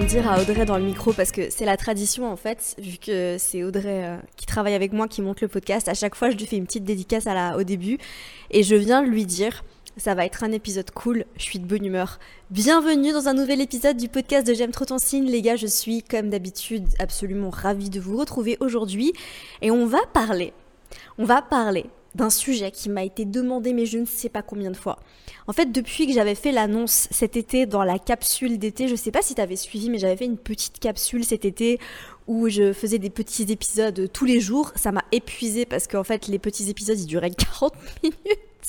dire à Audrey dans le micro parce que c'est la tradition en fait, vu que c'est Audrey qui travaille avec moi, qui monte le podcast. À chaque fois, je lui fais une petite dédicace au début et je viens lui dire ça va être un épisode cool, je suis de bonne humeur. Bienvenue dans un nouvel épisode du podcast de J'aime trop ton signe. Les gars, je suis comme d'habitude absolument ravie de vous retrouver aujourd'hui et on va parler d'un sujet qui m'a été demandé mais je ne sais pas combien de fois. En fait, depuis que j'avais fait l'annonce cet été dans la capsule d'été, je sais pas si t'avais suivi, mais j'avais fait une petite capsule cet été où je faisais des petits épisodes tous les jours. Ça m'a épuisée parce qu'en fait, les petits épisodes, ils duraient 40 minutes.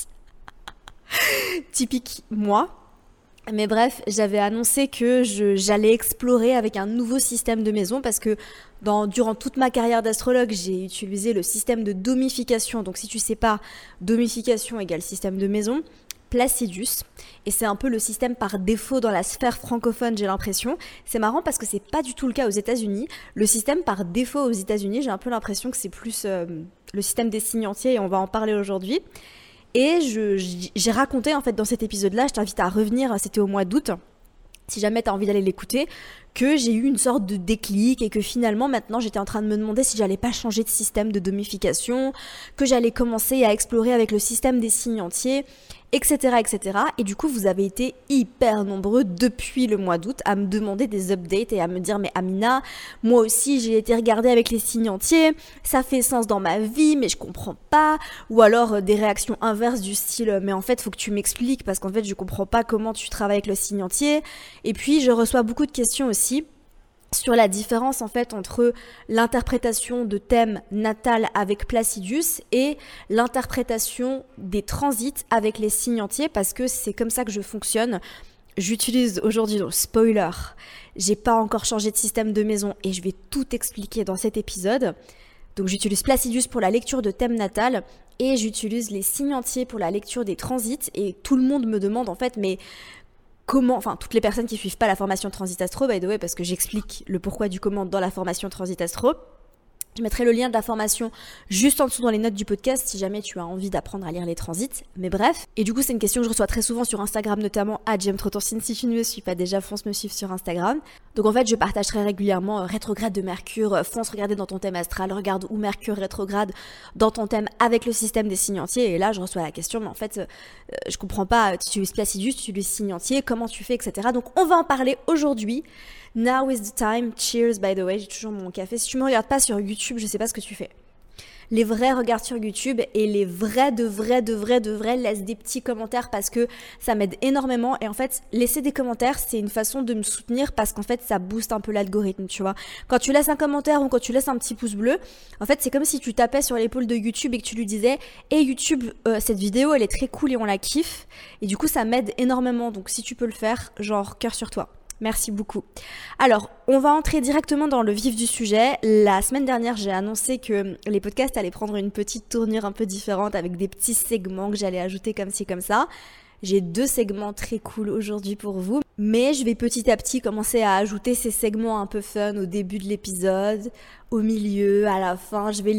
Typique moi. Mais bref, j'avais annoncé que j'allais explorer avec un nouveau système de maison parce que durant toute ma carrière d'astrologue, j'ai utilisé le système de domification. Donc si tu sais pas, domification égale système de maison, Placidus. Et c'est un peu le système par défaut dans la sphère francophone, j'ai l'impression. C'est marrant parce que c'est pas du tout le cas aux États-Unis. Le système par défaut aux États-Unis, j'ai un peu l'impression que c'est plus le système des signes entiers et on va en parler aujourd'hui. Et j'ai raconté en fait dans cet épisode-là, je t'invite à revenir, c'était au mois d'août, si jamais tu as envie d'aller l'écouter, que j'ai eu une sorte de déclic et que finalement maintenant j'étais en train de me demander si j'allais pas changer de système de domification, que j'allais commencer à explorer avec le système des signes entiers, etc. etc. Et du coup vous avez été hyper nombreux depuis le mois d'août à me demander des updates et à me dire mais Amina, moi aussi j'ai été regarder avec les signes entiers, ça fait sens dans ma vie mais je comprends pas, ou alors des réactions inverses du style mais en fait faut que tu m'expliques parce qu'en fait je comprends pas comment tu travailles avec le signe entier. Et puis je reçois beaucoup de questions aussi sur la différence en fait entre l'interprétation de thème natal avec Placidus et l'interprétation des transits avec les signes entiers parce que c'est comme ça que je fonctionne. J'utilise aujourd'hui, donc spoiler, j'ai pas encore changé de système de maison et je vais tout expliquer dans cet épisode. Donc j'utilise Placidus pour la lecture de thème natal et j'utilise les signes entiers pour la lecture des transits et tout le monde me demande en fait mais comment, enfin toutes les personnes qui suivent pas la formation Transit Astro, by the way, parce que j'explique le pourquoi du comment dans la formation Transit Astro. Je mettrai le lien de la formation juste en dessous dans les notes du podcast si jamais tu as envie d'apprendre à lire les transits. Mais bref, et du coup c'est une question que je reçois très souvent sur Instagram, notamment J'aime trop ton signe. Si tu ne me suis pas déjà, fonce me suivre sur Instagram. Donc en fait je partage très régulièrement rétrograde de Mercure, fonce regarder dans ton thème astral, regarde où Mercure rétrograde dans ton thème avec le système des signes entiers. Et là je reçois la question mais en fait je comprends pas, tu utilises Placidus, tu utilises signes entiers, comment tu fais, etc. Donc on va en parler aujourd'hui. Now is the time. Cheers, by the way. J'ai toujours mon café. Si tu me regardes pas sur YouTube, je sais pas ce que tu fais. Les vrais regardent sur YouTube et les vrais de vrais laissent des petits commentaires parce que ça m'aide énormément. Et en fait, laisser des commentaires, c'est une façon de me soutenir parce qu'en fait, ça booste un peu l'algorithme, tu vois. Quand tu laisses un commentaire ou quand tu laisses un petit pouce bleu, en fait, c'est comme si tu tapais sur l'épaule de YouTube et que tu lui disais « Hey YouTube, cette vidéo, elle est très cool et on la kiffe. » Et du coup, ça m'aide énormément. Donc, si tu peux le faire, genre, cœur sur toi. Merci beaucoup. Alors, on va entrer directement dans le vif du sujet. La semaine dernière, j'ai annoncé que les podcasts allaient prendre une petite tournure un peu différente avec des petits segments que j'allais ajouter comme ci, comme ça. J'ai 2 segments très cool aujourd'hui pour vous, mais je vais petit à petit commencer à ajouter ces segments un peu fun au début de l'épisode, au milieu, à la fin. Je vais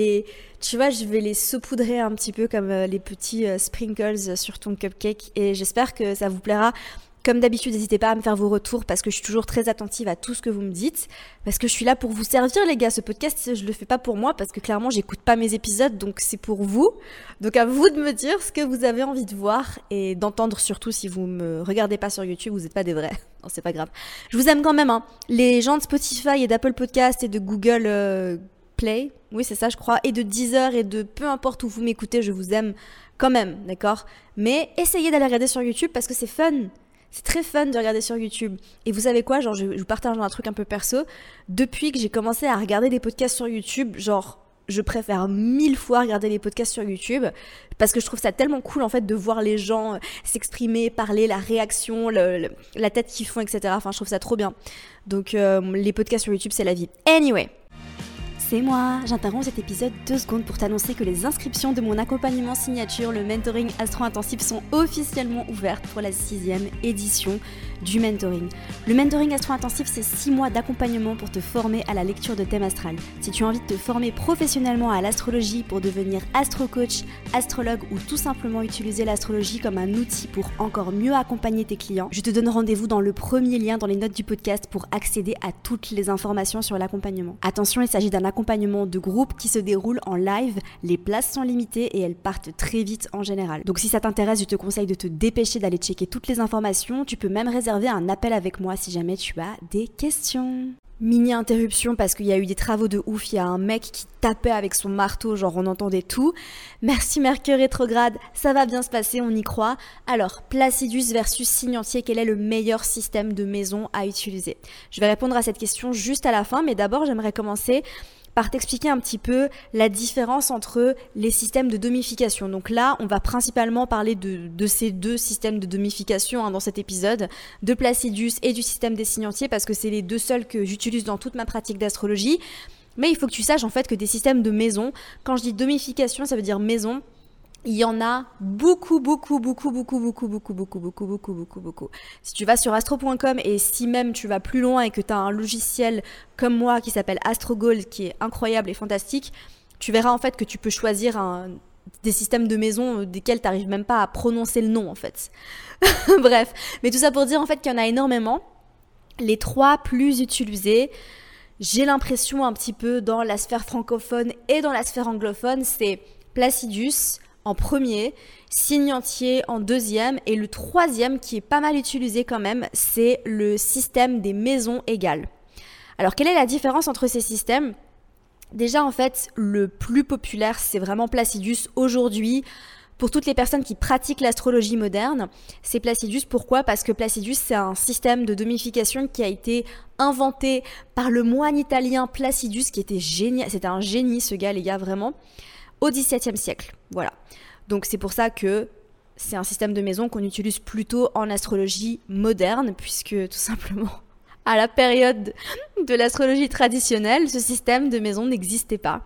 les saupoudrer un petit peu comme les petits sprinkles sur ton cupcake et j'espère que ça vous plaira. Comme d'habitude, n'hésitez pas à me faire vos retours parce que je suis toujours très attentive à tout ce que vous me dites. Parce que je suis là pour vous servir, les gars. Ce podcast, je le fais pas pour moi parce que clairement, j'écoute pas mes épisodes, donc c'est pour vous. Donc à vous de me dire ce que vous avez envie de voir et d'entendre surtout si vous me regardez pas sur YouTube, vous n'êtes pas des vrais. Non, c'est pas grave. Je vous aime quand même, hein. Les gens de Spotify et d'Apple Podcast et de Google Play, oui c'est ça je crois, et de Deezer et de peu importe où vous m'écoutez, je vous aime quand même, d'accord ? Mais essayez d'aller regarder sur YouTube parce que c'est fun. C'est très fun de regarder sur YouTube. Et vous savez quoi, genre je vous partage un truc un peu perso. Depuis que j'ai commencé à regarder des podcasts sur YouTube, genre je préfère 1000 fois regarder les podcasts sur YouTube parce que je trouve ça tellement cool en fait de voir les gens s'exprimer, parler, la réaction, la tête qu'ils font, etc. Enfin je trouve ça trop bien. Donc les podcasts sur YouTube c'est la vie. Anyway. C'est moi, j'interromps cet épisode 2 secondes pour t'annoncer que les inscriptions de mon accompagnement signature, le mentoring Astro Intensif, sont officiellement ouvertes pour la 6e édition du mentoring. Le mentoring astro-intensif, c'est 6 mois d'accompagnement pour te former à la lecture de thème astral. Si tu as envie de te former professionnellement à l'astrologie pour devenir astro-coach, astrologue ou tout simplement utiliser l'astrologie comme un outil pour encore mieux accompagner tes clients, je te donne rendez-vous dans le premier lien dans les notes du podcast pour accéder à toutes les informations sur l'accompagnement. Attention, il s'agit d'un accompagnement de groupe qui se déroule en live, les places sont limitées et elles partent très vite en général. Donc si ça t'intéresse, je te conseille de te dépêcher d'aller checker toutes les informations. Tu peux même réserver un appel avec moi si jamais tu as des questions. Mini interruption parce qu'il y a eu des travaux de ouf, il y a un mec qui tapait avec son marteau, genre on entendait tout. Merci Mercure rétrograde, ça va bien se passer, on y croit. Alors, Placidus versus signe entier, quel est le meilleur système de maison à utiliser? Je vais répondre à cette question juste à la fin, mais d'abord j'aimerais commencer par t'expliquer un petit peu la différence entre les systèmes de domification. Donc là, on va principalement parler de ces deux systèmes de domification dans cet épisode, de Placidus et du système des signes entiers, parce que c'est les deux seuls que j'utilise dans toute ma pratique d'astrologie. Mais il faut que tu saches en fait que des systèmes de maison, quand je dis domification, ça veut dire maison, il y en a beaucoup. Si tu vas sur astro.com et si même tu vas plus loin et que tu as un logiciel comme moi qui s'appelle AstroGold qui est incroyable et fantastique, tu verras en fait que tu peux choisir des systèmes de maison desquels tu n'arrives même pas à prononcer le nom en fait. Bref, mais tout ça pour dire en fait qu'il y en a énormément. Les 3 plus utilisés, j'ai l'impression un petit peu dans la sphère francophone et dans la sphère anglophone, c'est Placidus en premier, signe entier en deuxième et le troisième qui est pas mal utilisé quand même, c'est le système des maisons égales. Alors quelle est la différence entre ces systèmes? Déjà en fait, le plus populaire c'est vraiment Placidus aujourd'hui. Pour toutes les personnes qui pratiquent l'astrologie moderne, c'est Placidus. Pourquoi? Parce que Placidus, c'est un système de domification qui a été inventé par le moine italien Placidus, qui était génial. C'était un génie ce gars, les gars, vraiment, au XVIIe siècle. Voilà. Donc c'est pour ça que c'est un système de maison qu'on utilise plutôt en astrologie moderne, puisque tout simplement, à la période de l'astrologie traditionnelle, ce système de maison n'existait pas.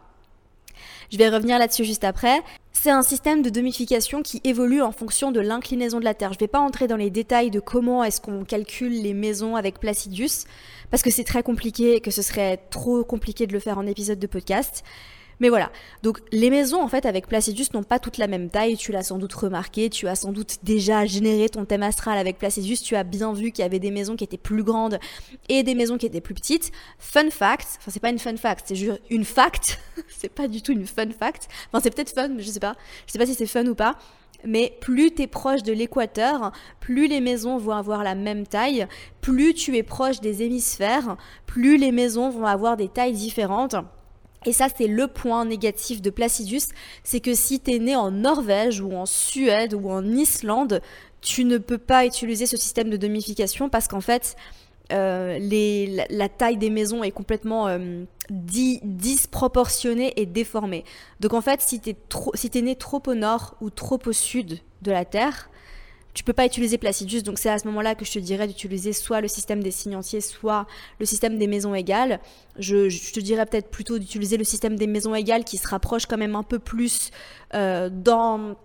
Je vais revenir là-dessus juste après. C'est un système de domification qui évolue en fonction de l'inclinaison de la Terre. Je ne vais pas entrer dans les détails de comment est-ce qu'on calcule les maisons avec Placidus, parce que c'est très compliqué et que ce serait trop compliqué de le faire en épisode de podcast. Mais voilà, donc les maisons en fait avec Placidus n'ont pas toutes la même taille, tu l'as sans doute remarqué, tu as sans doute déjà généré ton thème astral avec Placidus, tu as bien vu qu'il y avait des maisons qui étaient plus grandes et des maisons qui étaient plus petites. Fun fact, enfin c'est pas une fun fact, c'est juste une fact, c'est pas du tout une fun fact, enfin c'est peut-être fun, mais je sais pas si c'est fun ou pas. Mais plus tu es proche de l'équateur, plus les maisons vont avoir la même taille, plus tu es proche des hémisphères, plus les maisons vont avoir des tailles différentes. Et ça, c'est le point négatif de Placidus, c'est que si tu es né en Norvège ou en Suède ou en Islande, tu ne peux pas utiliser ce système de domification parce qu'en fait, la taille des maisons est complètement disproportionnée et déformée. Donc en fait, si t'es né trop au nord ou trop au sud de la Terre, tu peux pas utiliser Placidus, donc c'est à ce moment-là que je te dirais d'utiliser soit le système des signes entiers, soit le système des maisons égales. Je te dirais peut-être plutôt d'utiliser le système des maisons égales qui se rapproche quand même un peu plus dans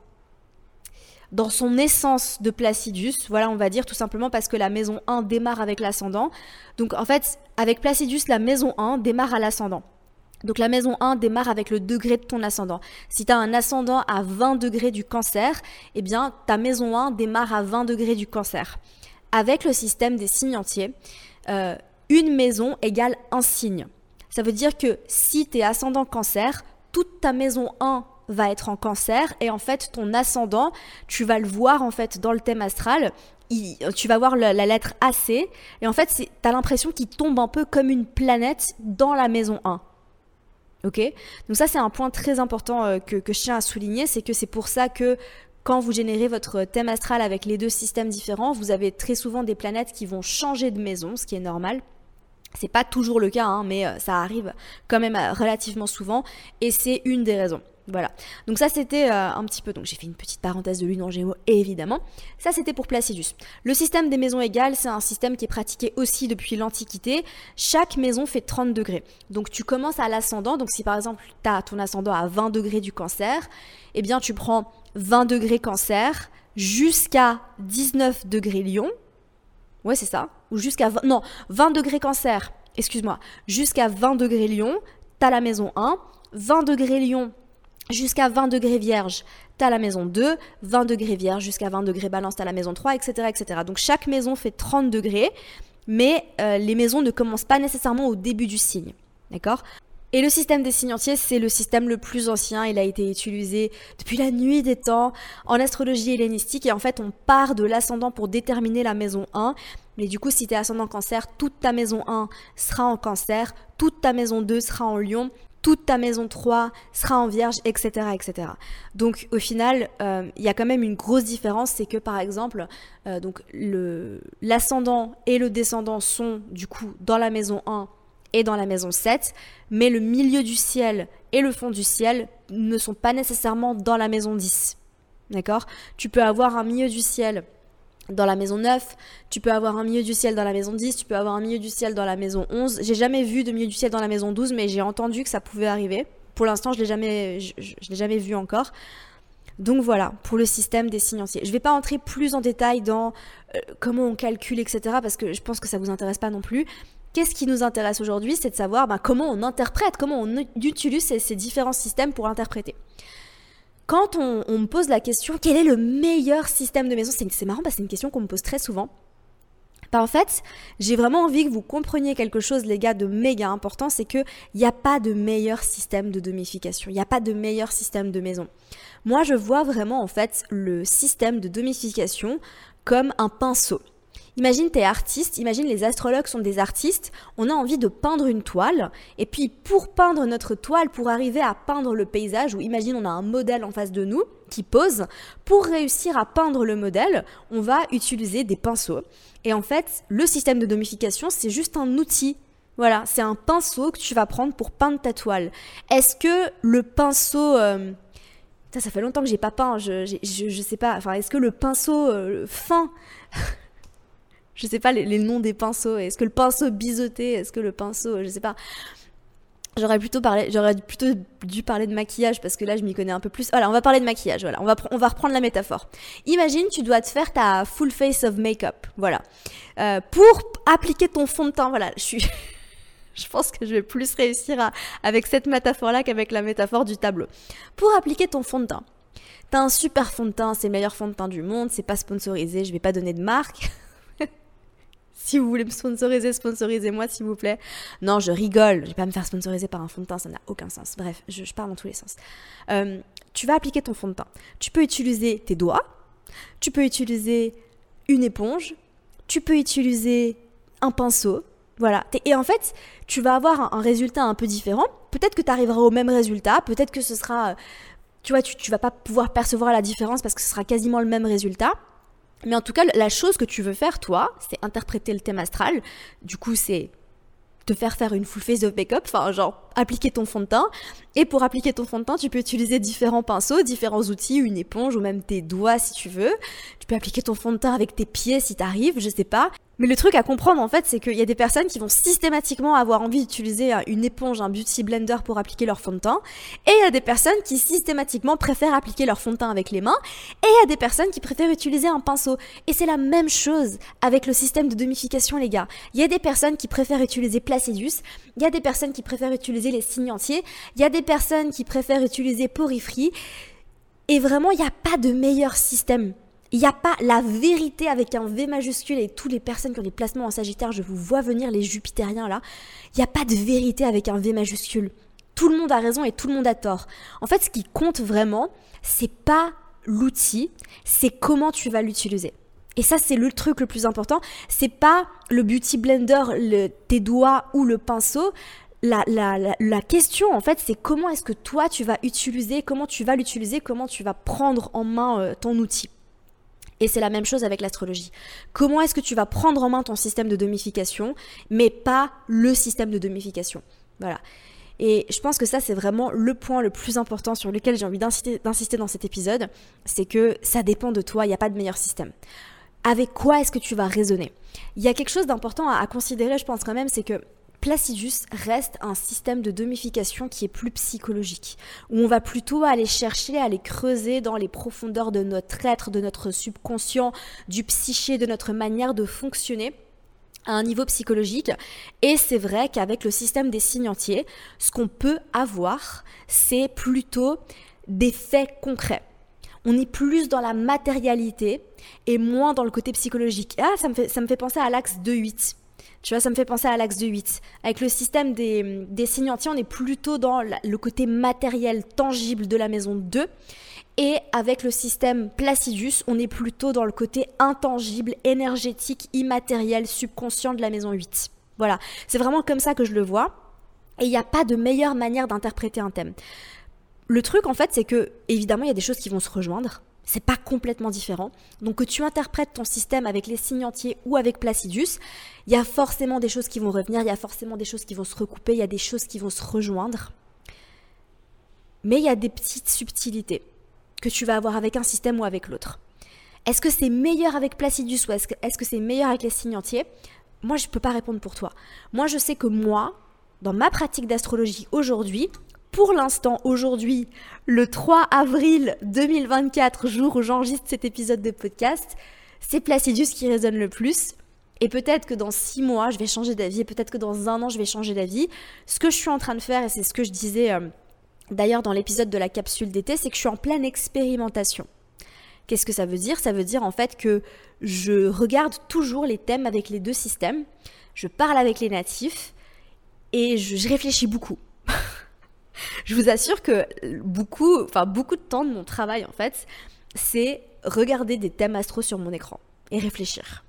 son essence de Placidus. Voilà, on va dire tout simplement parce que la maison 1 démarre avec l'ascendant. Donc en fait, avec Placidus, la maison 1 démarre à l'ascendant. Donc la maison 1 démarre avec le degré de ton ascendant. Si tu as un ascendant à 20 degrés du Cancer, eh bien ta maison 1 démarre à 20 degrés du Cancer. Avec le système des signes entiers, une maison égale un signe. Ça veut dire que si tu es ascendant Cancer, toute ta maison 1 va être en Cancer et en fait ton ascendant, tu vas le voir en fait dans le thème astral. Tu vas voir la lettre AC et en fait tu as l'impression qu'il tombe un peu comme une planète dans la maison 1. Ok, donc ça c'est un point très important que je tiens à souligner, c'est que c'est pour ça que quand vous générez votre thème astral avec les deux systèmes différents, vous avez très souvent des planètes qui vont changer de maison, ce qui est normal. C'est pas toujours le cas, mais ça arrive quand même relativement souvent et c'est une des raisons. Voilà, donc ça c'était un petit peu, donc j'ai fait une petite parenthèse de lune en Gémeaux évidemment, ça c'était pour Placidus. Le système des maisons égales, c'est un système qui est pratiqué aussi depuis l'Antiquité, chaque maison fait 30 degrés, donc tu commences à l'ascendant, donc si par exemple tu as ton ascendant à 20 degrés du Cancer, eh bien tu prends 20 degrés Cancer jusqu'à 19 degrés Lion, Ouais, c'est ça. Ou jusqu'à 20, non, 20 degrés Cancer, excuse-moi, jusqu'à 20 degrés Lion, t'as la maison 1, 20 degrés Lion jusqu'à 20 degrés Vierge, t'as la maison 2, 20 degrés Vierge jusqu'à 20 degrés Balance, t'as la maison 3, etc., etc. Donc chaque maison fait 30 degrés, mais les maisons ne commencent pas nécessairement au début du signe, d'accord ? Et le système des signes entiers, c'est le système le plus ancien. Il a été utilisé depuis la nuit des temps en astrologie hellénistique. Et en fait, on part de l'ascendant pour déterminer la maison 1. Mais du coup, si tu es ascendant Cancer, toute ta maison 1 sera en Cancer, toute ta maison 2 sera en Lion, toute ta maison 3 sera en Vierge, etc. etc. Donc au final, il y a quand même une grosse différence. C'est que par exemple, donc l'ascendant et le descendant sont du coup dans la maison 1 et dans la maison 7, mais le milieu du ciel et le fond du ciel ne sont pas nécessairement dans la maison 10. D'accord ? Tu peux avoir un milieu du ciel dans la maison 9, tu peux avoir un milieu du ciel dans la maison 10, tu peux avoir un milieu du ciel dans la maison 11. J'ai jamais vu de milieu du ciel dans la maison 12, mais j'ai entendu que ça pouvait arriver. Pour l'instant, je l'ai jamais vu encore. Donc voilà, pour le système des signes entiers. Je ne vais pas entrer plus en détail dans comment on calcule, etc., parce que je pense que ça ne vous intéresse pas non plus. Qu'est-ce qui nous intéresse aujourd'hui, c'est de savoir comment on interprète, comment on utilise ces différents systèmes pour interpréter. Quand on me pose la question, quel est le meilleur système de maison ? C'est marrant parce que c'est une question qu'on me pose très souvent. En fait, j'ai vraiment envie que vous compreniez quelque chose, les gars, de méga important, c'est qu'il n'y a pas de meilleur système de domification, il n'y a pas de meilleur système de maison. Moi, je vois vraiment en fait le système de domification comme un pinceau. Imagine t'es artiste, imagine les astrologues sont des artistes, on a envie de peindre une toile, et puis pour peindre notre toile, pour arriver à peindre le paysage, ou imagine on a un modèle en face de nous qui pose, pour réussir à peindre le modèle, on va utiliser des pinceaux. Et en fait, le système de domification, c'est juste un outil. Voilà, c'est un pinceau que tu vas prendre pour peindre ta toile. Est-ce que le pinceau... ça fait longtemps que j'ai pas peint, je sais pas, enfin, est-ce que le pinceau fin... Je sais pas les noms des pinceaux. Est-ce que le pinceau biseauté, est-ce que le pinceau, je sais pas. J'aurais plutôt dû parler de maquillage parce que là je m'y connais un peu plus. Voilà, on va parler de maquillage. Voilà, on va reprendre la métaphore. Imagine tu dois te faire ta full face of make-up. Voilà, pour appliquer ton fond de teint. Voilà, je pense que je vais plus réussir avec cette métaphore-là qu'avec la métaphore du tableau. Pour appliquer ton fond de teint, t'as un super fond de teint, c'est le meilleur fond de teint du monde. C'est pas sponsorisé, je vais pas donner de marque. Si vous voulez me sponsoriser, sponsorisez-moi s'il vous plaît. Non, je rigole, je vais pas me faire sponsoriser par un fond de teint, ça n'a aucun sens. Bref, je parle dans tous les sens. Tu vas appliquer ton fond de teint. Tu peux utiliser tes doigts, tu peux utiliser une éponge, tu peux utiliser un pinceau. Voilà. Et en fait, tu vas avoir un résultat un peu différent. Peut-être que tu arriveras au même résultat, peut-être que ce sera... Tu vois, tu vas pas pouvoir percevoir la différence parce que ce sera quasiment le même résultat. Mais en tout cas, la chose que tu veux faire, toi, c'est interpréter le thème astral. Du coup, c'est te faire une full face of make-up, enfin, genre, appliquer ton fond de teint. Et pour appliquer ton fond de teint, tu peux utiliser différents pinceaux, différents outils, une éponge ou même tes doigts si tu veux. Tu peux appliquer ton fond de teint avec tes pieds si t'arrives, je sais pas. Mais le truc à comprendre, en fait, c'est qu'il y a des personnes qui vont systématiquement avoir envie d'utiliser une éponge, un beauty blender pour appliquer leur fond de teint. Et il y a des personnes qui systématiquement préfèrent appliquer leur fond de teint avec les mains. Et il y a des personnes qui préfèrent utiliser un pinceau. Et c'est la même chose avec le système de domification, les gars. Il y a des personnes qui préfèrent utiliser Placidus. Il y a des personnes qui préfèrent utiliser les signes entiers. Il y a des personnes qui préfèrent utiliser Porifree. Et vraiment, il n'y a pas de meilleur système. Il n'y a pas la vérité avec un V majuscule et toutes les personnes qui ont des placements en Sagittaire, je vous vois venir les Jupitériens là, il n'y a pas de vérité avec un V majuscule. Tout le monde a raison et tout le monde a tort. En fait, ce qui compte vraiment, c'est pas l'outil, c'est comment tu vas l'utiliser. Et ça, c'est le truc le plus important. C'est pas le beauty blender, tes doigts ou le pinceau. La question, en fait, c'est comment est-ce que toi, tu vas utiliser, comment tu vas l'utiliser, comment tu vas prendre en main ton outil. Et c'est la même chose avec l'astrologie. Comment est-ce que tu vas prendre en main ton système de domification, mais pas le système de domification. Voilà. Et je pense que ça, c'est vraiment le point le plus important sur lequel j'ai envie d'insister dans cet épisode. C'est que ça dépend de toi, il n'y a pas de meilleur système. Avec quoi est-ce que tu vas raisonner ? Il y a quelque chose d'important à considérer, je pense quand même, c'est que Placidus reste un système de domification qui est plus psychologique, où on va plutôt aller chercher, aller creuser dans les profondeurs de notre être, de notre subconscient, du psyché, de notre manière de fonctionner à un niveau psychologique. Et c'est vrai qu'avec le système des signes entiers, ce qu'on peut avoir, c'est plutôt des faits concrets. On est plus dans la matérialité et moins dans le côté psychologique. Ah, ça me fait penser à l'axe 2-8. Tu vois, ça me fait penser à l'axe de 8. Avec le système des signes entiers, on est plutôt dans le côté matériel, tangible de la maison 2. Et avec le système Placidus, on est plutôt dans le côté intangible, énergétique, immatériel, subconscient de la maison 8. Voilà, c'est vraiment comme ça que je le vois. Et il n'y a pas de meilleure manière d'interpréter un thème. Le truc, en fait, c'est que, évidemment, il y a des choses qui vont se rejoindre. C'est pas complètement différent. Donc que tu interprètes ton système avec les signes entiers ou avec Placidus, il y a forcément des choses qui vont revenir, il y a forcément des choses qui vont se recouper, il y a des choses qui vont se rejoindre. Mais il y a des petites subtilités que tu vas avoir avec un système ou avec l'autre. Est-ce que c'est meilleur avec Placidus ou est-ce que c'est meilleur avec les signes entiers ? Moi, je ne peux pas répondre pour toi. Moi, je sais que moi, dans ma pratique d'astrologie aujourd'hui, pour l'instant, aujourd'hui, le 3 avril 2024, jour où j'enregistre cet épisode de podcast, c'est Placidus qui résonne le plus. Et peut-être que dans 6 mois, je vais changer d'avis. Et peut-être que dans 1 an, je vais changer d'avis. Ce que je suis en train de faire, et c'est ce que je disais d'ailleurs dans l'épisode de la capsule d'été, c'est que je suis en pleine expérimentation. Qu'est-ce que ça veut dire ? Ça veut dire en fait que je regarde toujours les thèmes avec les deux systèmes. Je parle avec les natifs et je réfléchis beaucoup. Je vous assure que beaucoup de temps de mon travail, en fait, c'est regarder des thèmes astro sur mon écran et réfléchir.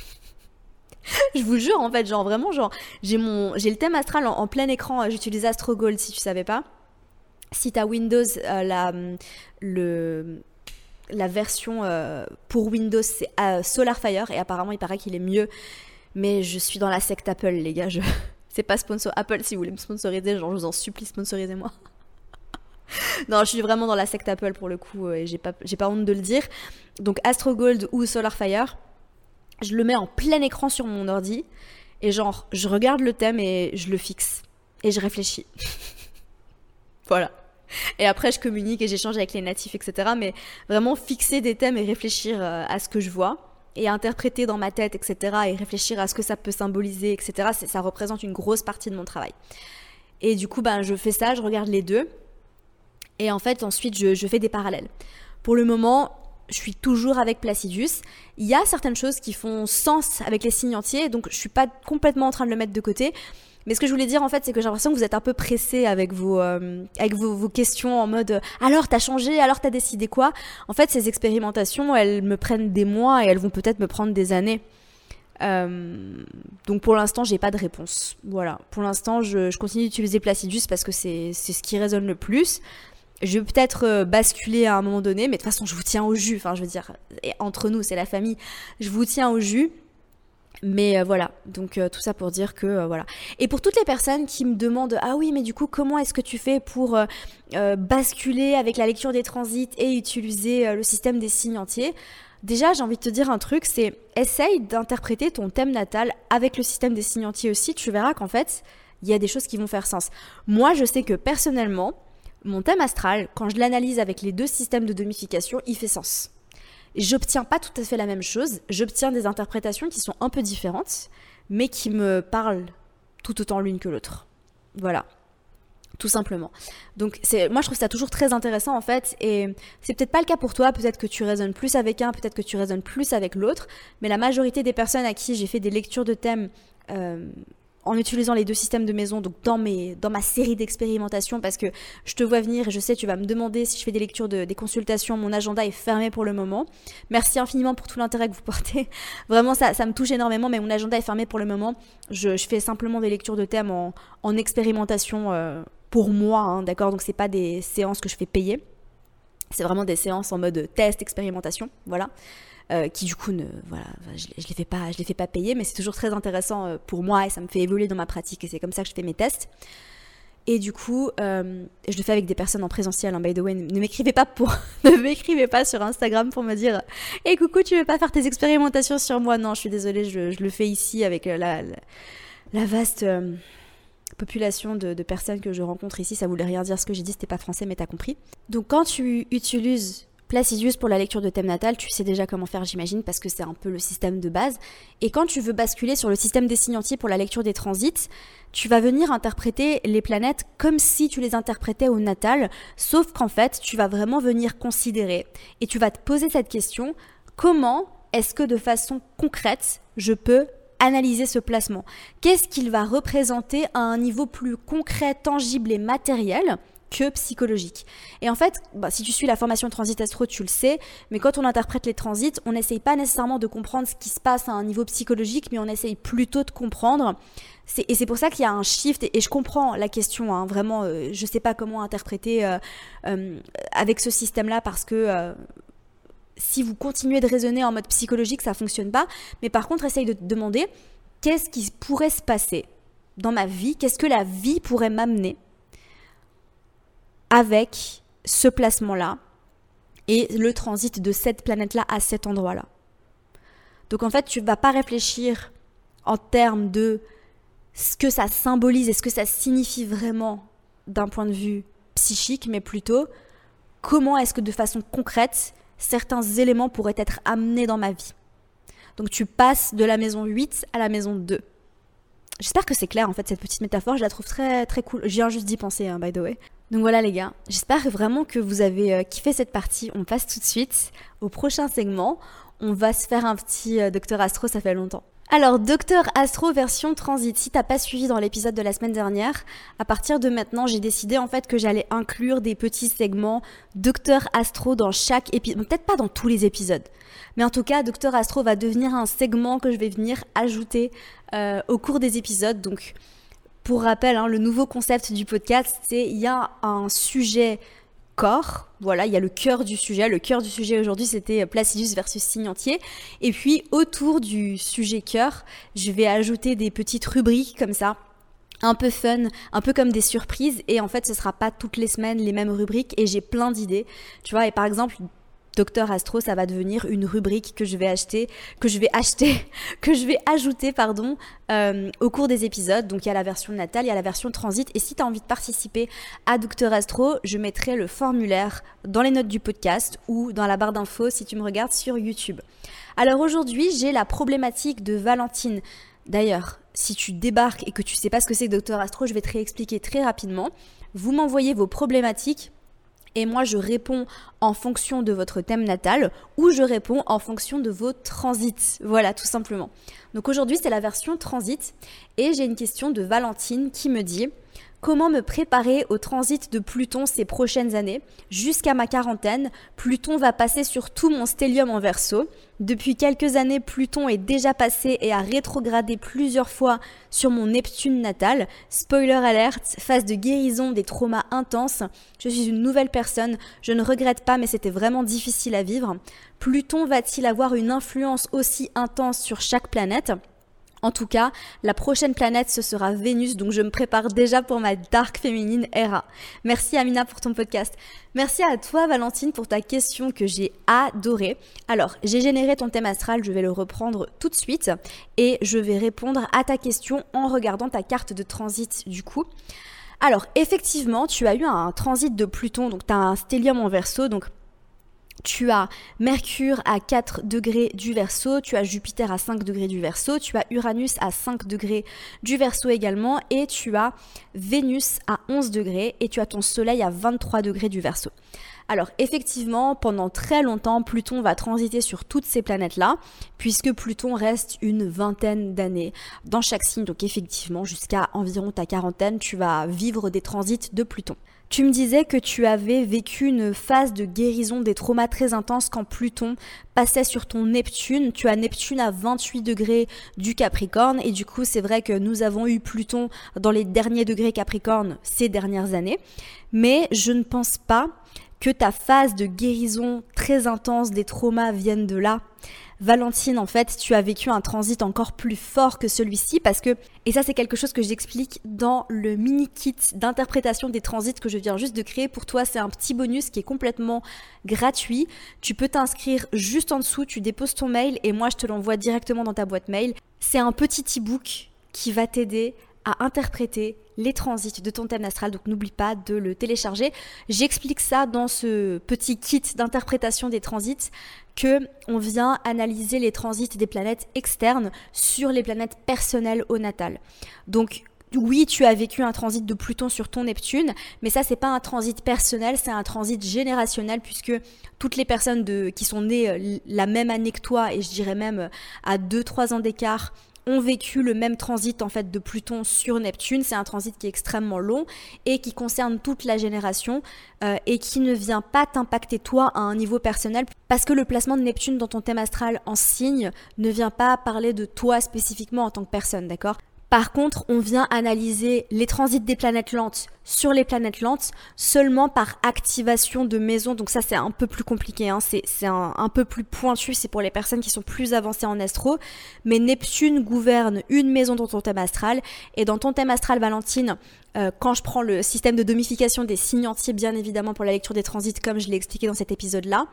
Je vous jure, en fait, j'ai le thème astral en plein écran. J'utilise AstroGold, si tu savais pas. Si tu as Windows, la version pour Windows, c'est SolarFire. Et apparemment, il paraît qu'il est mieux. Mais je suis dans la secte Apple, les gars. C'est pas sponsor Apple, si vous voulez me sponsoriser, je vous en supplie, sponsorisez-moi. Non, je suis vraiment dans la secte Apple pour le coup, et j'ai pas honte de le dire. Donc AstroGold ou SolarFire, je le mets en plein écran sur mon ordi, et je regarde le thème et je le fixe. Et je réfléchis. Voilà. Et après, je communique et j'échange avec les natifs, etc. Mais vraiment fixer des thèmes et réfléchir à ce que je vois. Et interpréter dans ma tête, etc. et réfléchir à ce que ça peut symboliser, etc. Ça représente une grosse partie de mon travail. Et du coup, je fais ça, je regarde les deux. Et en fait, ensuite, je fais des parallèles. Pour le moment, je suis toujours avec Placidus. Il y a certaines choses qui font sens avec les signes entiers, donc je ne suis pas complètement en train de le mettre de côté. Mais ce que je voulais dire, en fait, c'est que j'ai l'impression que vous êtes un peu pressés avec vos questions en mode « Alors, t'as changé ? Alors, t'as décidé quoi ?» En fait, ces expérimentations, elles me prennent des mois et elles vont peut-être me prendre des années. Donc, pour l'instant, j'ai pas de réponse. Voilà. Pour l'instant, je continue d'utiliser Placidus parce que c'est ce qui résonne le plus. Je vais peut-être basculer à un moment donné, mais de toute façon, je vous tiens au jus. Enfin, je veux dire, entre nous, c'est la famille. Je vous tiens au jus. Mais voilà, donc tout ça pour dire que voilà. Et pour toutes les personnes qui me demandent « Ah oui, mais du coup, comment est-ce que tu fais pour basculer avec la lecture des transits et utiliser le système des signes entiers ?» Déjà, j'ai envie de te dire un truc, c'est essaye d'interpréter ton thème natal avec le système des signes entiers aussi. Tu verras qu'en fait, il y a des choses qui vont faire sens. Moi, je sais que personnellement, mon thème astral, quand je l'analyse avec les deux systèmes de domification, il fait sens. J'obtiens pas tout à fait la même chose, j'obtiens des interprétations qui sont un peu différentes, mais qui me parlent tout autant l'une que l'autre. Voilà, tout simplement. Donc moi je trouve ça toujours très intéressant en fait, et c'est peut-être pas le cas pour toi, peut-être que tu résonnes plus avec un, peut-être que tu résonnes plus avec l'autre, mais la majorité des personnes à qui j'ai fait des lectures de thèmes en utilisant les deux systèmes de maison, donc dans ma série d'expérimentations, parce que je te vois venir et je sais, tu vas me demander si je fais des lectures, des consultations, mon agenda est fermé pour le moment. Merci infiniment pour tout l'intérêt que vous portez. Vraiment, ça me touche énormément, mais mon agenda est fermé pour le moment. Je fais simplement des lectures de thèmes en expérimentation pour moi, hein, d'accord ? Donc, c'est pas des séances que je fais payer. C'est vraiment des séances en mode test, expérimentation, voilà. Qui du coup, je les fais pas payer, mais c'est toujours très intéressant pour moi et ça me fait évoluer dans ma pratique et c'est comme ça que je fais mes tests. Et du coup, je le fais avec des personnes en présentiel, hein, by the way. Ne m'écrivez pas sur Instagram pour me dire « Hey coucou, tu veux pas faire tes expérimentations sur moi ?» Non, je suis désolée, je le fais ici avec la vaste population de personnes que je rencontre ici, ça voulait rien dire ce que j'ai dit, c'était pas français mais t'as compris. Donc quand tu utilises Placidius pour la lecture de thème natal, tu sais déjà comment faire, j'imagine, parce que c'est un peu le système de base. Et quand tu veux basculer sur le système des signes entiers pour la lecture des transits, tu vas venir interpréter les planètes comme si tu les interprétais au natal, sauf qu'en fait, tu vas vraiment venir considérer et tu vas te poser cette question, comment est-ce que de façon concrète, je peux analyser ce placement? Qu'est-ce qu'il va représenter à un niveau plus concret, tangible et matériel que psychologique? Et en fait, si tu suis la formation Transit Astro, tu le sais, mais quand on interprète les transits, on n'essaye pas nécessairement de comprendre ce qui se passe à un niveau psychologique, mais on essaye plutôt de comprendre. Et c'est pour ça qu'il y a un shift, et je comprends la question, hein, vraiment, je ne sais pas comment interpréter avec ce système-là, parce que si vous continuez de raisonner en mode psychologique, ça ne fonctionne pas. Mais par contre, essaye de te demander qu'est-ce qui pourrait se passer dans ma vie, qu'est-ce que la vie pourrait m'amener avec ce placement-là et le transit de cette planète-là à cet endroit-là. Donc en fait, tu ne vas pas réfléchir en termes de ce que ça symbolise et ce que ça signifie vraiment d'un point de vue psychique, mais plutôt comment est-ce que de façon concrète, certains éléments pourraient être amenés dans ma vie. Donc tu passes de la maison 8 à la maison 2. J'espère que c'est clair en fait cette petite métaphore, je la trouve très très cool. Je viens juste d'y penser, hein, by the way. Donc voilà les gars, j'espère vraiment que vous avez kiffé cette partie. On passe tout de suite au prochain segment. On va se faire un petit Docteur Astro, ça fait longtemps. Alors, Docteur Astro version transit. Si t'as pas suivi dans l'épisode de la semaine dernière, à partir de maintenant, j'ai décidé en fait que j'allais inclure des petits segments Docteur Astro dans chaque épisode. Bon, peut-être pas dans tous les épisodes, mais en tout cas, Docteur Astro va devenir un segment que je vais venir ajouter au cours des épisodes. Donc, pour rappel, hein, le nouveau concept du podcast, c'est il y a un sujet corps, voilà, il y a le cœur du sujet. Le cœur du sujet aujourd'hui, c'était Placidus versus signe entier. Et puis, autour du sujet cœur, je vais ajouter des petites rubriques comme ça, un peu fun, un peu comme des surprises. Et en fait, ce sera pas toutes les semaines les mêmes rubriques. Et j'ai plein d'idées, tu vois. Et par exemple, Docteur Astro, ça va devenir une rubrique que je vais ajouter, au cours des épisodes. Donc il y a la version natale, il y a la version transit. Et si tu as envie de participer à Docteur Astro, je mettrai le formulaire dans les notes du podcast ou dans la barre d'infos si tu me regardes sur YouTube. Alors aujourd'hui, j'ai la problématique de Valentine. D'ailleurs, si tu débarques et que tu sais pas ce que c'est que Docteur Astro, je vais te réexpliquer très rapidement. Vous m'envoyez vos problématiques. Et moi, je réponds en fonction de votre thème natal ou je réponds en fonction de vos transits. Voilà, tout simplement. Donc aujourd'hui, c'est la version transit et j'ai une question de Valentine qui me dit « Comment me préparer au transit de Pluton ces prochaines années ? Jusqu'à ma quarantaine, Pluton va passer sur tout mon stellium en Verseau. Depuis quelques années, Pluton est déjà passé et a rétrogradé plusieurs fois sur mon Neptune natal. Spoiler alert, phase de guérison des traumas intenses. Je suis une nouvelle personne, je ne regrette pas mais c'était vraiment difficile à vivre. Pluton va-t-il avoir une influence aussi intense sur chaque planète ? En tout cas, la prochaine planète, ce sera Vénus, donc je me prépare déjà pour ma dark féminine era. Merci Amina pour ton podcast. Merci à toi Valentine pour ta question que j'ai adorée. Alors, j'ai généré ton thème astral, je vais le reprendre tout de suite et je vais répondre à ta question en regardant ta carte de transit du coup. Alors, effectivement, tu as eu un transit de Pluton, donc tu as un stellium en Verseau, donc tu as Mercure à 4 degrés du Verseau, tu as Jupiter à 5 degrés du Verseau, tu as Uranus à 5 degrés du Verseau également et tu as Vénus à 11 degrés et tu as ton Soleil à 23 degrés du Verseau. Alors effectivement, pendant très longtemps, Pluton va transiter sur toutes ces planètes-là, puisque Pluton reste une vingtaine d'années dans chaque signe. Donc effectivement, jusqu'à environ ta quarantaine, tu vas vivre des transits de Pluton. Tu me disais que tu avais vécu une phase de guérison des traumas très intenses quand Pluton passait sur ton Neptune. Tu as Neptune à 28 degrés du Capricorne et du coup c'est vrai que nous avons eu Pluton dans les derniers degrés Capricorne ces dernières années. Mais je ne pense pas que ta phase de guérison très intense des traumas vienne de là. Valentine, en fait, tu as vécu un transit encore plus fort que celui-ci parce que, et ça c'est quelque chose que j'explique dans le mini-kit d'interprétation des transits que je viens juste de créer pour toi, c'est un petit bonus qui est complètement gratuit. Tu peux t'inscrire juste en dessous, tu déposes ton mail et moi je te l'envoie directement dans ta boîte mail. C'est un petit e-book qui va t'aider à interpréter, les transits de ton thème astral, donc n'oublie pas de le télécharger. J'explique ça dans ce petit kit d'interprétation des transits, que on vient analyser les transits des planètes externes sur les planètes personnelles au natal. Donc oui, tu as vécu un transit de Pluton sur ton Neptune, mais ça, c'est pas un transit personnel, c'est un transit générationnel, puisque toutes les personnes qui sont nées la même année que toi, et je dirais même à 2-3 ans d'écart, ont vécu le même transit en fait de Pluton sur Neptune. C'est un transit qui est extrêmement long et qui concerne toute la génération et qui ne vient pas t'impacter toi à un niveau personnel, parce que le placement de Neptune dans ton thème astral en signe ne vient pas parler de toi spécifiquement en tant que personne, d'accord ? Par contre, on vient analyser les transits des planètes lentes sur les planètes lentes seulement par activation de maison. Donc ça, c'est un peu plus compliqué, hein. C'est un peu plus pointu, c'est pour les personnes qui sont plus avancées en astro. Mais Neptune gouverne une maison dans ton thème astral. Et dans ton thème astral, Valentine, quand je prends le système de domification des signes entiers, bien évidemment pour la lecture des transits, comme je l'ai expliqué dans cet épisode-là,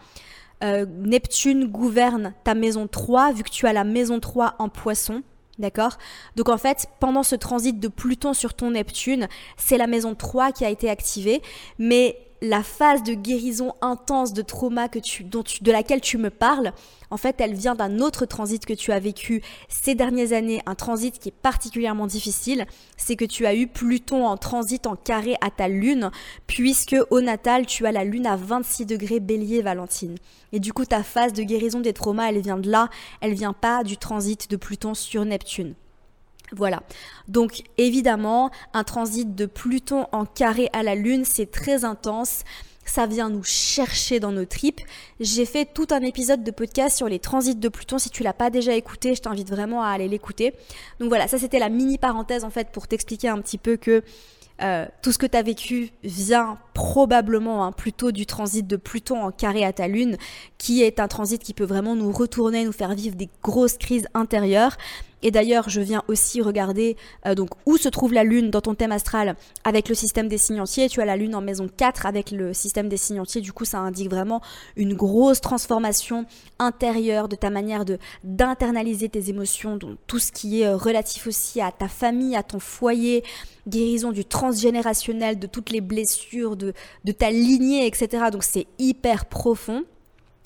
Neptune gouverne ta maison 3, vu que tu as la maison 3 en Poisson. D'accord ? Donc en fait, pendant ce transit de Pluton sur ton Neptune, c'est la maison 3 qui a été activée, mais la phase de guérison intense de trauma de laquelle tu me parles, en fait, elle vient d'un autre transit que tu as vécu ces dernières années, un transit qui est particulièrement difficile, c'est que tu as eu Pluton en transit en carré à ta lune, puisque au natal, tu as la lune à 26 degrés Bélier, Valentine. Et du coup, ta phase de guérison des traumas, elle vient de là, elle vient pas du transit de Pluton sur Neptune. Voilà, donc évidemment, un transit de Pluton en carré à la Lune, c'est très intense, ça vient nous chercher dans nos tripes. J'ai fait tout un épisode de podcast sur les transits de Pluton, si tu l'as pas déjà écouté, je t'invite vraiment à aller l'écouter. Donc voilà, ça c'était la mini parenthèse en fait pour t'expliquer un petit peu que tout ce que tu as vécu vient probablement plutôt du transit de Pluton en carré à ta lune, qui est un transit qui peut vraiment nous retourner, nous faire vivre des grosses crises intérieures. Et d'ailleurs, je viens aussi regarder donc où se trouve la lune dans ton thème astral avec le système des signes entiers. Tu as la lune en maison 4 avec le système des signes entiers. Du coup, ça indique vraiment une grosse transformation intérieure de ta manière d'internaliser tes émotions, donc tout ce qui est relatif aussi à ta famille, à ton foyer, guérison du transgénérationnel, de toutes les blessures, de ta lignée, etc. Donc c'est hyper profond. D'accord ?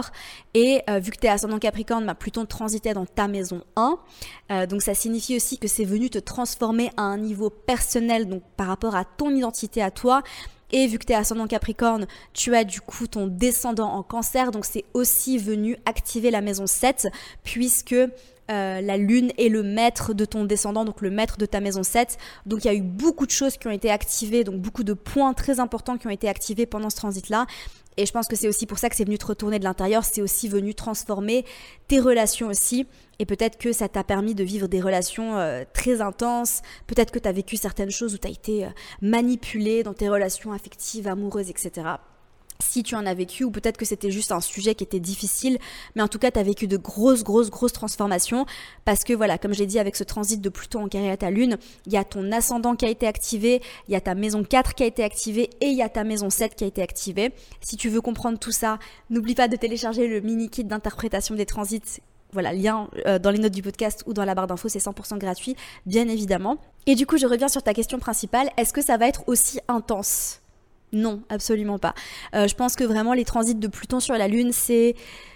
Et vu que tu es ascendant Capricorne, Pluton transitait dans ta maison 1. Donc ça signifie aussi que c'est venu te transformer à un niveau personnel, donc par rapport à ton identité à toi. Et vu que tu es ascendant Capricorne, tu as du coup ton descendant en Cancer. Donc c'est aussi venu activer la maison 7, puisque la lune est le maître de ton descendant, donc le maître de ta maison 7. Donc il y a eu beaucoup de choses qui ont été activées, donc beaucoup de points très importants qui ont été activés pendant ce transit-là. Et je pense que c'est aussi pour ça que c'est venu te retourner de l'intérieur, c'est aussi venu transformer tes relations aussi. Et peut-être que ça t'a permis de vivre des relations très intenses. Peut-être que tu as vécu certaines choses où tu as été manipulé dans tes relations affectives, amoureuses, etc. Si tu en as vécu, ou peut-être que c'était juste un sujet qui était difficile, mais en tout cas, tu as vécu de grosses transformations, parce que voilà, comme j'ai dit, avec ce transit de Pluton en carré à ta lune, il y a ton ascendant qui a été activé, il y a ta maison 4 qui a été activée, et il y a ta maison 7 qui a été activée. Si tu veux comprendre tout ça, n'oublie pas de télécharger le mini-kit d'interprétation des transits. Voilà, lien dans les notes du podcast ou dans la barre d'infos, c'est 100% gratuit, bien évidemment. Et du coup, je reviens sur ta question principale, est-ce que ça va être aussi intense ? Non, absolument pas. Je pense que vraiment les transits de Pluton sur la Lune, c'est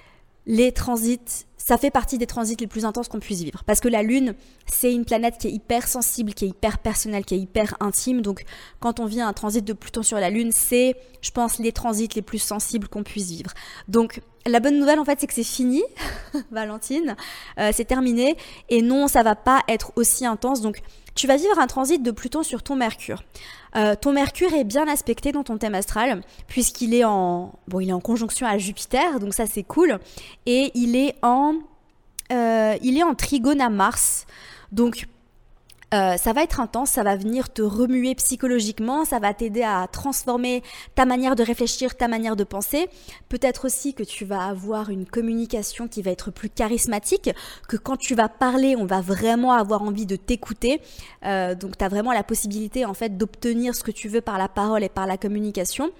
les transits, ça fait partie des transits les plus intenses qu'on puisse vivre. Parce que la Lune, c'est une planète qui est hyper sensible, qui est hyper personnelle, qui est hyper intime. Donc quand on vit un transit de Pluton sur la Lune, c'est, je pense, les transits les plus sensibles qu'on puisse vivre. Donc la bonne nouvelle en fait, c'est que c'est fini, Valentine, c'est terminé. Et non, ça va pas être aussi intense. Donc tu vas vivre un transit de Pluton sur ton Mercure. Ton Mercure est bien aspecté dans ton thème astral, puisqu'il est en conjonction à Jupiter, donc ça c'est cool. Et il est en trigone à Mars. Donc ça va être intense, ça va venir te remuer psychologiquement, ça va t'aider à transformer ta manière de réfléchir, ta manière de penser. Peut-être aussi que tu vas avoir une communication qui va être plus charismatique, que quand tu vas parler, on va vraiment avoir envie de t'écouter. Donc tu as vraiment la possibilité en fait d'obtenir ce que tu veux par la parole et par la communication.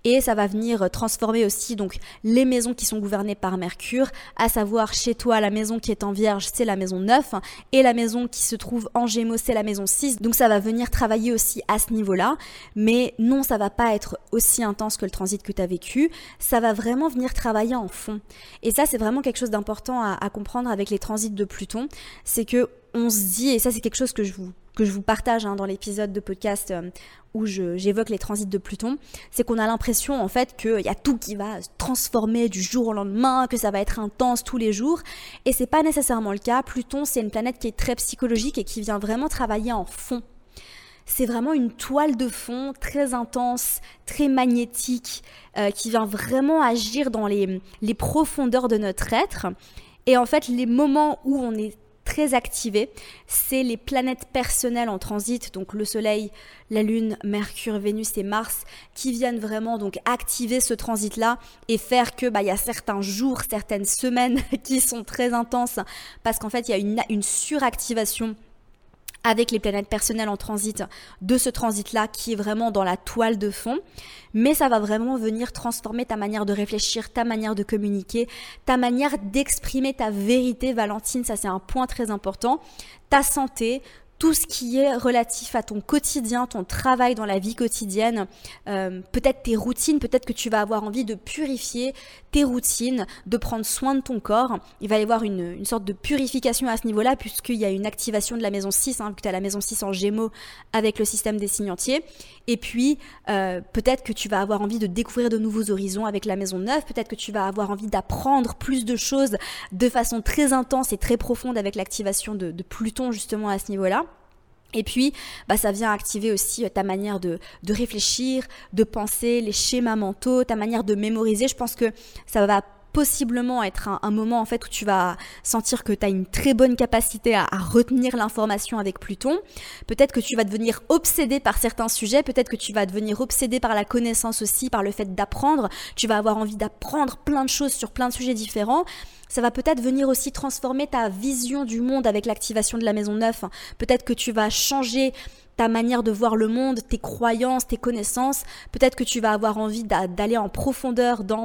et ça va venir transformer aussi donc les maisons qui sont gouvernées par Mercure, à savoir chez toi la maison qui est en Vierge, c'est la maison 9 et la maison qui se trouve en Gémeaux, c'est la maison 6. Donc ça va venir travailler aussi à ce niveau-là, mais non, ça va pas être aussi intense que le transit que tu as vécu, ça va vraiment venir travailler en fond. Et ça, c'est vraiment quelque chose d'important à comprendre avec les transits de Pluton, c'est que on se dit, et ça c'est quelque chose que je vous partage dans l'épisode de podcast où j'évoque les transits de Pluton, c'est qu'on a l'impression en fait qu'il y a tout qui va se transformer du jour au lendemain, que ça va être intense tous les jours, et c'est pas nécessairement le cas. Pluton, c'est une planète qui est très psychologique et qui vient vraiment travailler en fond. C'est vraiment une toile de fond très intense, très magnétique, qui vient vraiment agir dans les profondeurs de notre être. Et en fait, les moments où on est très activé, c'est les planètes personnelles en transit, donc le Soleil, la Lune, Mercure, Vénus et Mars, qui viennent vraiment donc activer ce transit-là et faire que y a certains jours, certaines semaines qui sont très intenses, parce qu'en fait, il y a une suractivation avec les planètes personnelles en transit de ce transit-là qui est vraiment dans la toile de fond. Mais ça va vraiment venir transformer ta manière de réfléchir, ta manière de communiquer, ta manière d'exprimer ta vérité, Valentine, ça c'est un point très important. Ta santé, tout ce qui est relatif à ton quotidien, ton travail dans la vie quotidienne, peut-être tes routines, peut-être que tu vas avoir envie de purifier tes routines, de prendre soin de ton corps. Il va y avoir une sorte de purification à ce niveau-là, puisqu'il y a une activation de la maison 6, vu que tu as la maison 6 en Gémeaux avec le système des signes entiers. Et puis, peut-être que tu vas avoir envie de découvrir de nouveaux horizons avec la maison 9, peut-être que tu vas avoir envie d'apprendre plus de choses de façon très intense et très profonde avec l'activation de Pluton justement à ce niveau-là. Et puis, ça vient activer aussi ta manière de réfléchir, de penser, les schémas mentaux, ta manière de mémoriser. Je pense que ça va possiblement être un moment en fait où tu vas sentir que tu as une très bonne capacité à retenir l'information avec Pluton. Peut-être que tu vas devenir obsédé par certains sujets, peut-être que tu vas devenir obsédé par la connaissance aussi, par le fait d'apprendre. Tu vas avoir envie d'apprendre plein de choses sur plein de sujets différents. Ça va peut-être venir aussi transformer ta vision du monde avec l'activation de la maison 9. Peut-être que tu vas changer ta manière de voir le monde, tes croyances, tes connaissances. Peut-être que tu vas avoir envie d'aller en profondeur dans...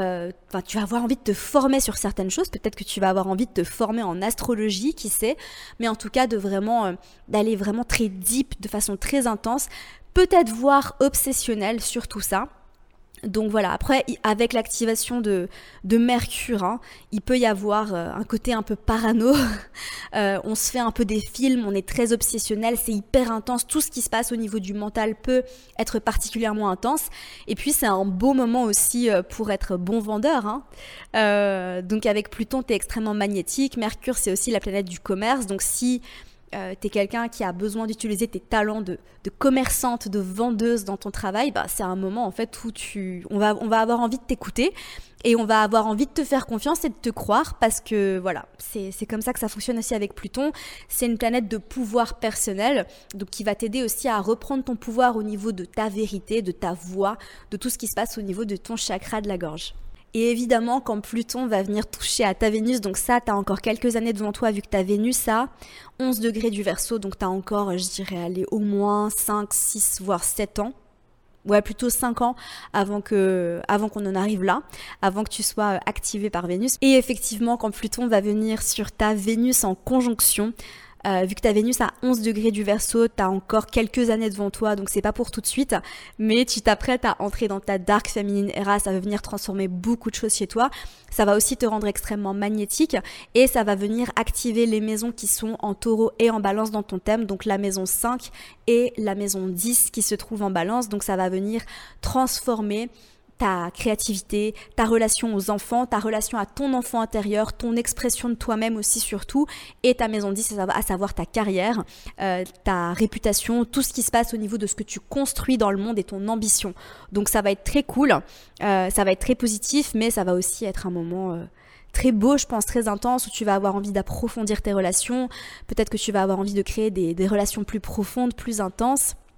tu vas avoir envie de te former sur certaines choses. Peut-être que tu vas avoir envie de te former en astrologie, qui sait. Mais en tout cas, d'aller vraiment très deep, de façon très intense. Peut-être voire obsessionnelle sur tout ça. Donc voilà, après avec l'activation de Mercure, il peut y avoir un côté un peu parano, on se fait un peu des films, on est très obsessionnel, c'est hyper intense, tout ce qui se passe au niveau du mental peut être particulièrement intense, et puis c'est un beau moment aussi pour être bon vendeur, donc avec Pluton t'es extrêmement magnétique, Mercure c'est aussi la planète du commerce, donc si t'es quelqu'un qui a besoin d'utiliser tes talents de commerçante, de vendeuse dans ton travail, c'est un moment en fait où on va avoir envie de t'écouter et on va avoir envie de te faire confiance et de te croire parce que voilà, c'est comme ça que ça fonctionne aussi avec Pluton. C'est une planète de pouvoir personnel, donc qui va t'aider aussi à reprendre ton pouvoir au niveau de ta vérité, de ta voix, de tout ce qui se passe au niveau de ton chakra de la gorge. Et évidemment, quand Pluton va venir toucher à ta Vénus, donc ça, tu as encore quelques années devant toi vu que ta Vénus a 11 degrés du Verseau, donc tu as encore, je dirais, aller au moins 5, 6, voire 7 ans. Ouais, plutôt 5 ans avant qu'on en arrive là, avant que tu sois activé par Vénus. Et effectivement, quand Pluton va venir sur ta Vénus en conjonction, vu que ta Vénus a 11 degrés du Verseau, tu as encore quelques années devant toi, donc c'est pas pour tout de suite, mais tu t'apprêtes à entrer dans ta Dark Feminine Era, ça va venir transformer beaucoup de choses chez toi, ça va aussi te rendre extrêmement magnétique, et ça va venir activer les maisons qui sont en Taureau et en Balance dans ton thème, donc la maison 5 et la maison 10 qui se trouvent en Balance, donc ça va venir transformer ta créativité, ta relation aux enfants, ta relation à ton enfant intérieur, ton expression de toi-même aussi surtout, et ta maison 10, à savoir ta carrière, ta réputation, tout ce qui se passe au niveau de ce que tu construis dans le monde et ton ambition. Donc ça va être très cool, ça va être très positif, mais ça va aussi être un moment... très beau, je pense, très intense, où tu vas avoir envie d'approfondir tes relations, peut-être que tu vas avoir envie de créer des relations plus profondes, plus intenses.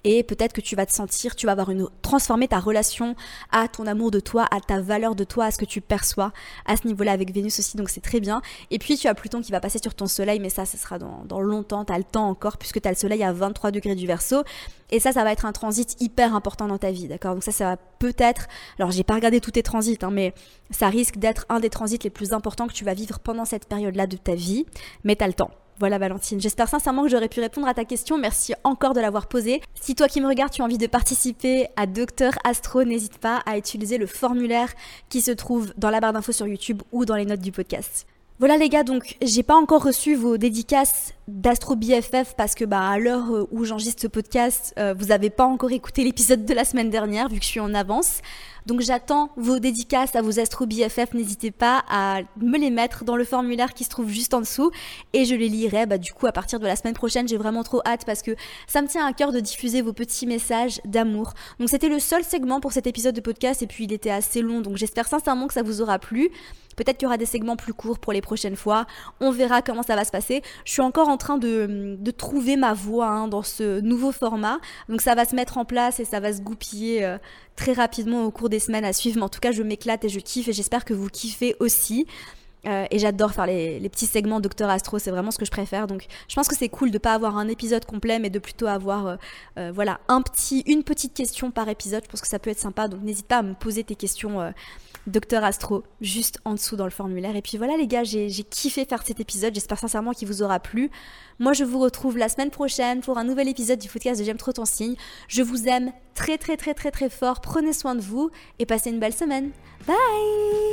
et peut-être que tu vas te sentir, tu vas avoir transformer ta relation à ton amour de toi, à ta valeur de toi, à ce que tu perçois à ce niveau-là avec Vénus aussi, donc c'est très bien. Et puis tu as Pluton qui va passer sur ton soleil, mais ça sera dans longtemps, tu as le temps encore, puisque tu as le soleil à 23 degrés du Verseau, et ça va être un transit hyper important dans ta vie, d'accord? Donc ça va peut-être, alors j'ai pas regardé tous tes transits, mais ça risque d'être un des transits les plus importants que tu vas vivre pendant cette période-là de ta vie, mais tu as le temps. Voilà Valentine, j'espère sincèrement que j'aurais pu répondre à ta question, merci encore de l'avoir posée. Si toi qui me regardes, tu as envie de participer à Docteur Astro, n'hésite pas à utiliser le formulaire qui se trouve dans la barre d'infos sur YouTube ou dans les notes du podcast. Voilà les gars, donc j'ai pas encore reçu vos dédicaces d'Astro BFF parce que à l'heure où j'enregistre ce podcast, vous avez pas encore écouté l'épisode de la semaine dernière vu que je suis en avance. Donc j'attends vos dédicaces à vos Astro BFF, n'hésitez pas à me les mettre dans le formulaire qui se trouve juste en dessous et je les lirai du coup à partir de la semaine prochaine. J'ai vraiment trop hâte parce que ça me tient à cœur de diffuser vos petits messages d'amour. Donc c'était le seul segment pour cet épisode de podcast et puis il était assez long, donc j'espère sincèrement que ça vous aura plu. Peut-être qu'il y aura des segments plus courts pour les prochaines fois. On verra comment ça va se passer. Je suis encore en train de trouver ma voie dans ce nouveau format. Donc ça va se mettre en place et ça va se goupiller très rapidement au cours des semaines à suivre. Mais en tout cas, je m'éclate et je kiffe et j'espère que vous kiffez aussi. Et j'adore faire les petits segments Docteur Astro, c'est vraiment ce que je préfère. Donc je pense que c'est cool de pas avoir un épisode complet, mais de plutôt avoir une petite question par épisode. Je pense que ça peut être sympa. Donc n'hésite pas à me poser tes questions Docteur Astro juste en dessous dans le formulaire. Et puis voilà les gars, j'ai kiffé faire cet épisode. J'espère sincèrement qu'il vous aura plu. Moi je vous retrouve la semaine prochaine pour un nouvel épisode du podcast de J'aime trop ton signe. Je vous aime très très très très très fort. Prenez soin de vous et passez une belle semaine. Bye.